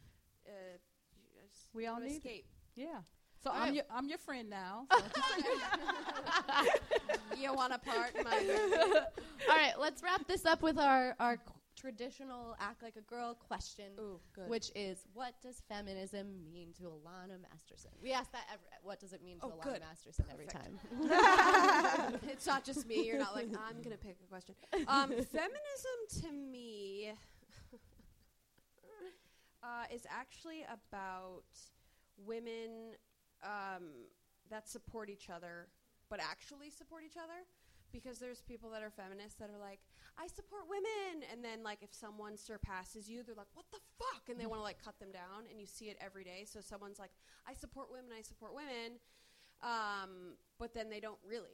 We all need escape. Yeah. So I'm your friend now. So. You want a part in my All right, let's wrap this up with our traditional Act Like a Girl question, Ooh, good. which is, what does feminism mean to Alana Masterson? We ask that what does it mean to Alana good. Masterson every time. It's not just me. You're not like, I'm going to pick a question. Feminism to me is actually about women that support each other, but actually support each other. Because there's people that are feminists that are like, I support women. And then, like, if someone surpasses you, they're like, what the fuck? And they want to, like, cut them down. And you see it every day. So someone's like, I support women. But then they don't really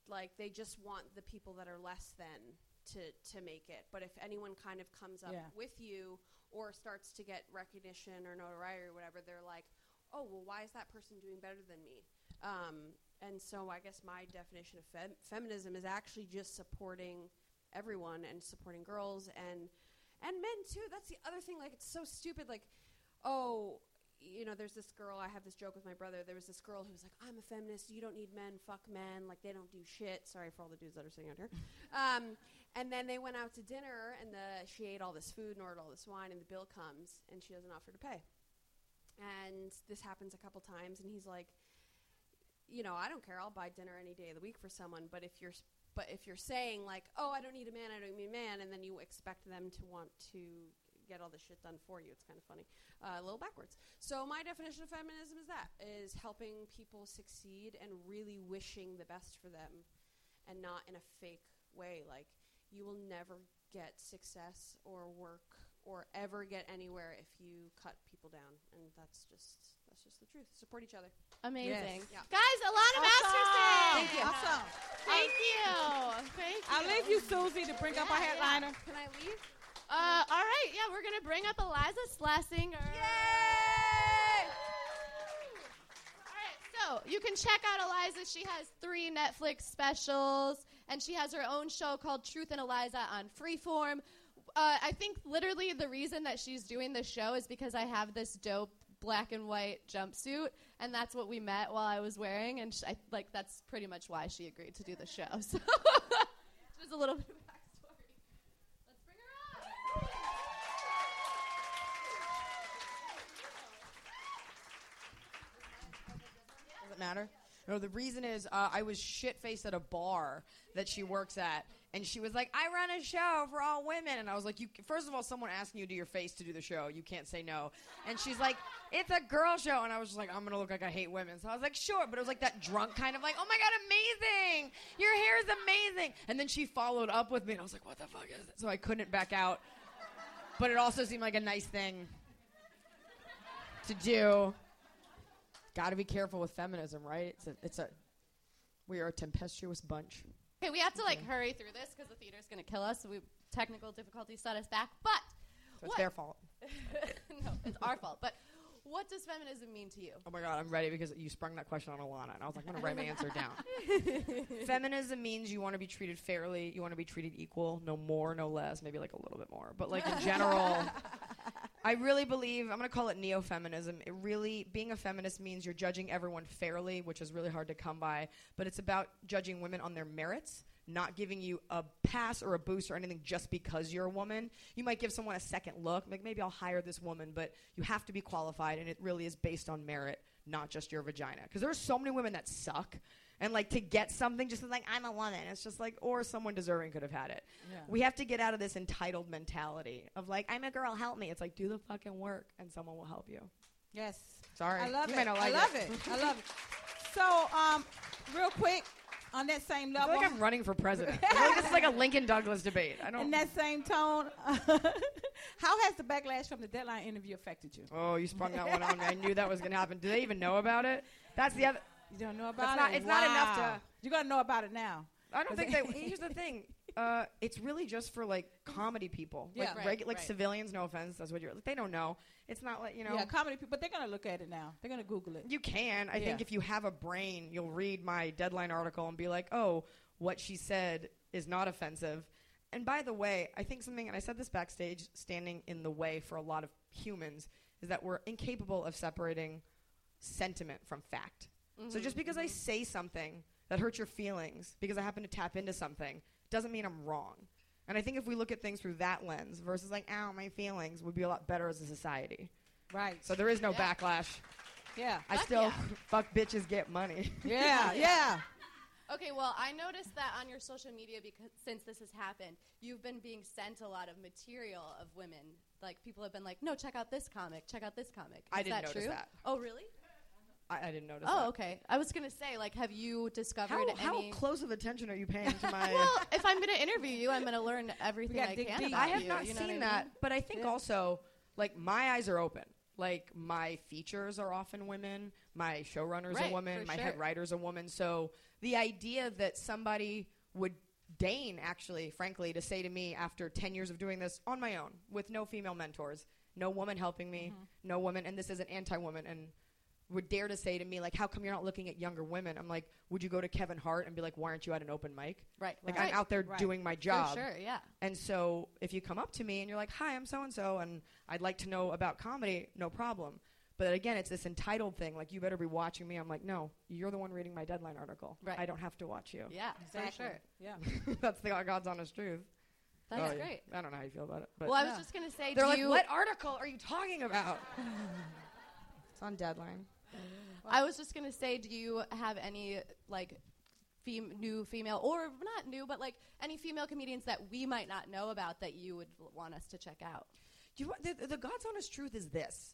like they just want the people that are less than to make it. But if anyone kind of comes up with you or starts to get recognition or notoriety or whatever, they're like, oh, well, why is that person doing better than me? And so I guess my definition of feminism is actually just supporting everyone and supporting girls and men too. That's the other thing. Like, it's so stupid. Like, oh, you know, there's this girl. I have this joke with my brother. There was this girl who was like, I'm a feminist. You don't need men. Fuck men. Like, they don't do shit. Sorry for all the dudes that are sitting out here. And then they went out to dinner, and she ate all this food and ordered all this wine, and the bill comes, and she doesn't offer to pay. And this happens a couple times, and he's like, you know, I don't care. I'll buy dinner any day of the week for someone. But if you're saying like, oh, I don't need a man, I don't need a man, and then you expect them to want to get all this shit done for you, it's kind of funny, a little backwards. So my definition of feminism is helping people succeed and really wishing the best for them, and not in a fake way. Like, you will never get success or work or ever get anywhere if you cut people down, and that's just the truth. Support each other. Amazing. Yeah. Guys, Alana Masters Day. Thank you. Awesome. Thank you. Thank you. I'll leave you, Susie, to bring up our headliner. Can I leave? All right. Yeah, we're going to bring up Eliza Schlesinger. Yay! All right. So you can check out Eliza. She has 3 Netflix specials, and she has her own show called Truth and Eliza on Freeform. I think literally the reason that she's doing this show is because I have this dope black and white jumpsuit, and that's what we met while I was wearing, and that's pretty much why she agreed to do the show. So just a little bit of backstory. Let's bring her up. Does it matter? No, the reason is I was shit-faced at a bar that she works at, and she was like, I run a show for all women. And I was like, first of all, someone asking you to your face to do the show. You can't say no. And she's like, it's a girl show. And I was just like, I'm going to look like I hate women. So I was like, sure. But it was like that drunk kind of like, oh, my God, amazing. Your hair is amazing. And then she followed up with me, and I was like, what the fuck is it? So I couldn't back out. But it also seemed like a nice thing to do. Got to be careful with feminism, right? We are a tempestuous bunch. Okay, we have to hurry through this because the theater's going to kill us. So technical difficulties set us back. But So it's their fault. No, it's our fault. But what does feminism mean to you? Oh my God, I'm ready because you sprung that question on Alana, and I was like, I'm gonna write my answer down. Feminism means you want to be treated fairly, you want to be treated equal, no more, no less, maybe like a little bit more, but like in general. I really believe, I'm going to call it neo-feminism. Being a feminist means you're judging everyone fairly, which is really hard to come by, but it's about judging women on their merits, not giving you a pass or a boost or anything just because you're a woman. You might give someone a second look, like maybe I'll hire this woman, but you have to be qualified, and it really is based on merit, not just your vagina. Because there are so many women that suck, and like to get something just like, I'm a woman. It's just like, or someone deserving could have had it. Yeah. We have to get out of this entitled mentality of like, I'm a girl, help me. It's like, do the fucking work and someone will help you. Yes. Sorry. I love you it. Might not like I love it. I love it. So, real quick, on that same level. I feel like I'm running for president. I feel like this is like a Lincoln Douglas debate. In that same tone, how has the backlash from the Deadline interview affected you? Oh, you sprung that one on me. I knew that was going to happen. Do they even know about it? That's the other. You don't know about it? It's not enough to. You're going to know about it now. I don't think here's the thing. It's really just for like comedy people. Yeah, like civilians, no offense. That's what you're like. They don't know. It's not like, Yeah, comedy people, but they're going to look at it now. They're going to Google it. You can. I think if you have a brain, you'll read my Deadline article and be like, oh, what she said is not offensive. And by the way, I think something, and I said this backstage, standing in the way for a lot of humans, is that we're incapable of separating sentiment from fact. Mm-hmm. So just because I say something that hurts your feelings, because I happen to tap into something, doesn't mean I'm wrong. And I think if we look at things through that lens versus like, ow, my feelings, would be a lot better as a society. Right. So there is no backlash. Yeah. I still fuck bitches get money. Yeah, yeah. Okay, well, I noticed that on your social media, because since this has happened, you've been being sent a lot of material of women. Like, people have been like, no, check out this comic, check out this comic. I didn't notice that. Oh, really? I didn't notice that. Oh, okay. I was going to say, like, have you discovered how close of attention are you paying to my... Well, if I'm going to interview you, I'm going to learn everything I can about you. I have not you know seen what I that, mean? but I think also, like, my eyes are open. Like, my features are often women. My showrunner's Right, a woman. for My sure. head writer's a woman. So the idea that somebody would deign, actually, frankly, to say to me after 10 years of doing this on my own with no female mentors, no woman helping me, no woman, and this isn't anti-woman, and would dare to say to me, like, how come you're not looking at younger women? I'm like, would you go to Kevin Hart and be like, why aren't you at an open mic? Right. Like, right. I'm out there doing my job. For sure, yeah. And so if you come up to me and you're like, hi, I'm so-and-so, and I'd like to know about comedy, no problem. But again, it's this entitled thing. Like, you better be watching me. I'm like, no, you're the one reading my Deadline article. Right. I don't have to watch you. Yeah, Exactly. for sure. Yeah. That's the God's honest truth. That's Oh, yeah. great. I don't know how you feel about it. But Well, I was just going to say, they're do like, you... what article are you talking about? It's on Deadline. I was just going to say, do you have any, like, new female, or not new, but, like, any female comedians that we might not know about that you would want us to check out? Do you know, the God's honest truth is this.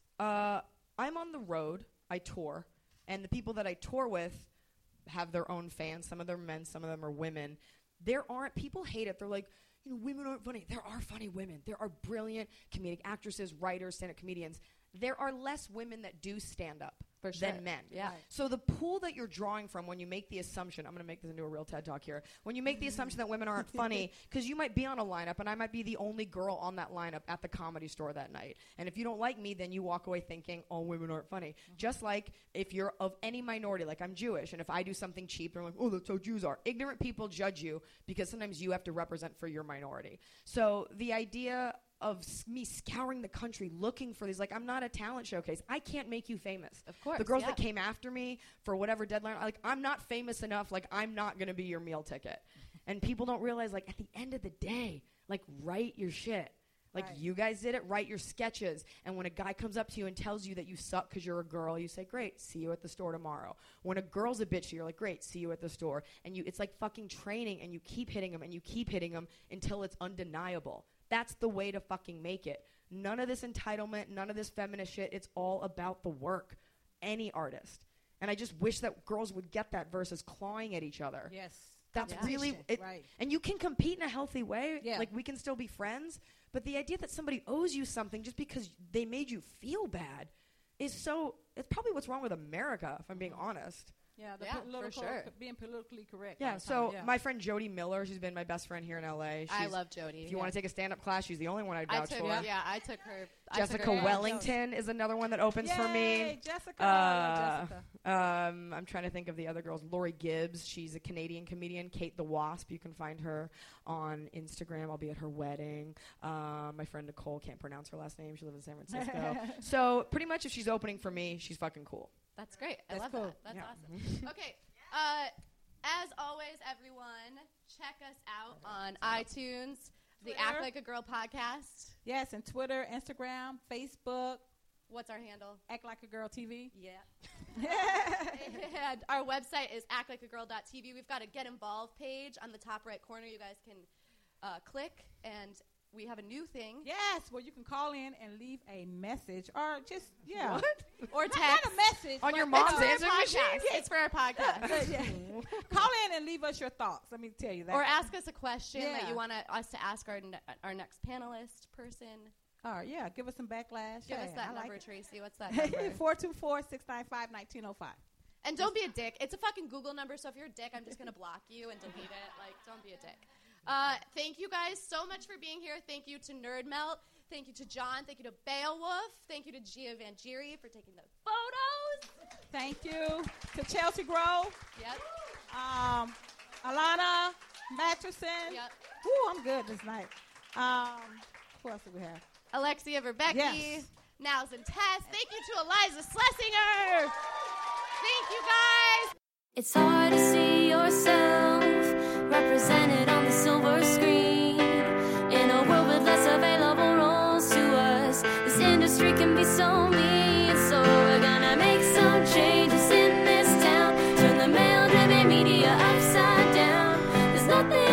I'm on the road. I tour. And the people that I tour with have their own fans. Some of them are men. Some of them are women. People hate it. They're like, women aren't funny. There are funny women. There are brilliant comedic actresses, writers, stand-up comedians. There are less women that do stand-up than men. Yeah. So the pool that you're drawing from when you make the assumption, I'm going to make this into a real TED Talk here, when you make the assumption that women aren't funny, because you might be on a lineup and I might be the only girl on that lineup at the Comedy Store that night. And if you don't like me, then you walk away thinking, all women aren't funny. Just like if you're of any minority, like I'm Jewish, and if I do something cheap, they're like, oh, that's how Jews are. Ignorant people judge you because sometimes you have to represent for your minority. So the idea of me scouring the country looking for these, like, I'm not a talent showcase. I can't make you famous. Of course, the girls yeah. that came after me for whatever deadline, like, I'm not famous enough. Like, I'm not going to be your meal ticket. And people don't realize, like, at the end of the day, like, write your shit. Like, Right. you guys did it, write your sketches. And when a guy comes up to you and tells you that you suck because you're a girl, you say, great, see you at the store tomorrow. When a girl's a bitch, you're like, great, see you at the store. And it's like fucking training, and you keep hitting them, and you keep hitting them until it's undeniable. That's the way to fucking make it. None of this entitlement, none of this feminist shit. It's all about the work. Any artist. And I just wish that girls would get that versus clawing at each other. Yes. That's really Competition, right. And you can compete in a healthy way. Yeah. Like, we can still be friends. But the idea that somebody owes you something just because they made you feel bad is it's probably what's wrong with America, if I'm being honest. Yeah, Yeah, for sure. Being politically correct. Yeah, all the so time, my friend Jody Miller, she's been my best friend here in LA. I love Jody. If you want to take a stand-up class, she's the only one I'd I vouch took, for. I took her. Jessica Wellington is another one that opens for me. Yay, Jessica. I love Jessica. I'm trying to think of the other girls. Lori Gibbs, she's a Canadian comedian. Kate the Wasp, you can find her on Instagram. I'll be at her wedding. My friend Nicole, can't pronounce her last name. She lives in San Francisco. So pretty much if she's opening for me, she's fucking cool. That's great. I That's love cool. that. That's Yeah. awesome. Okay. As always, everyone, check us out on iTunes, the Twitter. Act Like a Girl podcast. Yes, and Twitter, Instagram, Facebook, What's our handle? Act Like a Girl TV. Yeah. And our website is actlikeagirl.tv. We've got a Get Involved page on the top right corner. You guys can click, and we have a new thing. Yes, where you can call in and leave a message or just, Or Not text. a message. On but your it's mom's for our answering machine? podcast. It's for our podcast. Yeah. Call in and leave us your thoughts. Let me tell you that. Or ask us a question that Yeah. you want us to ask our next panelist person. Or, yeah, give us some backlash. Give us Yeah, that I like number, it. Tracy. What's that number? 424-695-1905. And don't be a dick. It's a fucking Google number, so if you're a dick, I'm just going to block you and delete it. Like, don't be a dick. Thank you guys so much for being here. Thank you to Nerd Melt. Thank you to John. Thank you to Beowulf. Thank you to Gia Vangiri for taking the photos. Thank you to Chelsea Grove, Yep. Alana Matterson. Yep. Ooh, I'm good this night. Who else do we have? Alexia Verbecky. Yes. Now's and Tess. Thank you to Eliza Schlesinger. Thank you, guys. It's hard to see yourself represented on the silver screen. In a world with less available roles to us, this industry can be so mean. So we're gonna make some changes in this town. Turn the male-driven media upside down. There's nothing